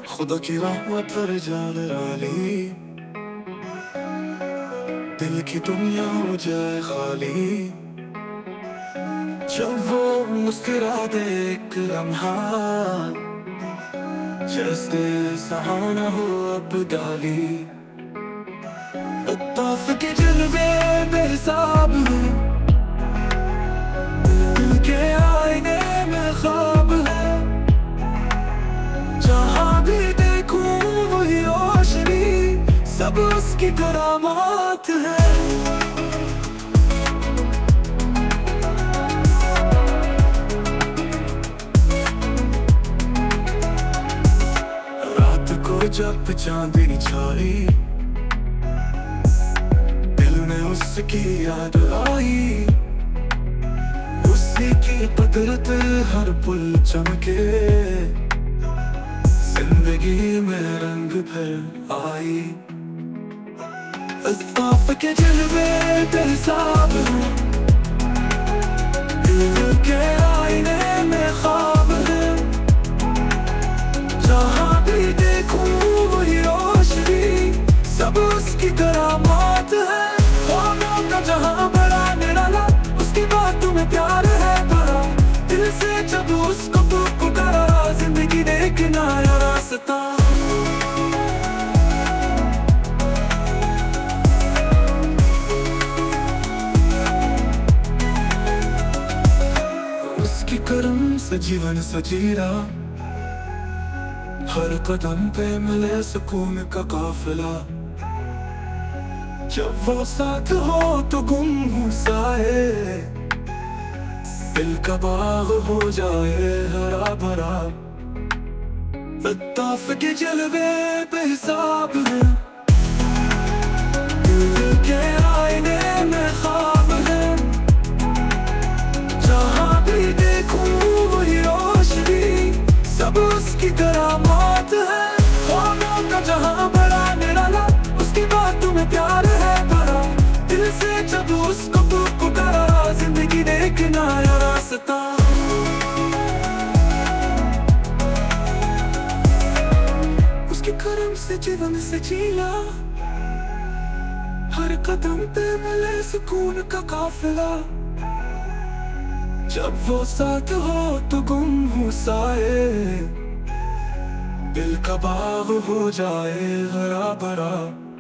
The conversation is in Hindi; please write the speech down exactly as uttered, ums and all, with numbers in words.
खुदा की रहमत पर जागराली, दिल की दुनिया हो जाए खाली। जब वो मुस्कुरा दे एक लम्हा, जैसे सहाना हो अब डाली। अत्ताफ के जलवे बेहिसाब हैं, दिल के आईने में ख्वाब है। जहाँ भी देखूं वही रोशनी, सब उसकी करामात है। रात को जब चांदनी छाई, दिल में उसकी याद आई। उसी की कुदरत हर पल चमके, जिंदगी में रंग भर आई। अत्ताफ के जलवे बेहिसाब हैं, दिल के आईने में ख्वाब है। जहाँ भी देखूं वही रोशनी, सब उसकी करामात है। ख्वाबों का जहाँ बड़ा निराला, उसकी बातों में प्यार है भरा। दिल से जब उसको पुकारा, जिंदगी ने एक नया रास्ता। उसकी करम से जीवन सजीला, हर कदम पे मिले सुकून का काफिला। जब वो साथ हो तो गुम हो साए, दिल का बाग हो जाए हरा भरा। अत्ताफ के जलवे बेहिसाब हैं, दिल के आईने में ख्वाब है। जहाँ भी देखूं वही रोशनी, सब उसकी करामात है। ख्वाबों का जहाँ बड़ा निराला, उसकी बातों में प्यार है भरा। दिल से जब उसको पुकारा, जिंदगी ने एक नया रास्ता। उसके करम से जीवन से जीला, हर कदम पे मिले सुकून का काफिला। जब वो साथ हो तो गुम हो साए, दिल का बाग हो जाए हरा भरा।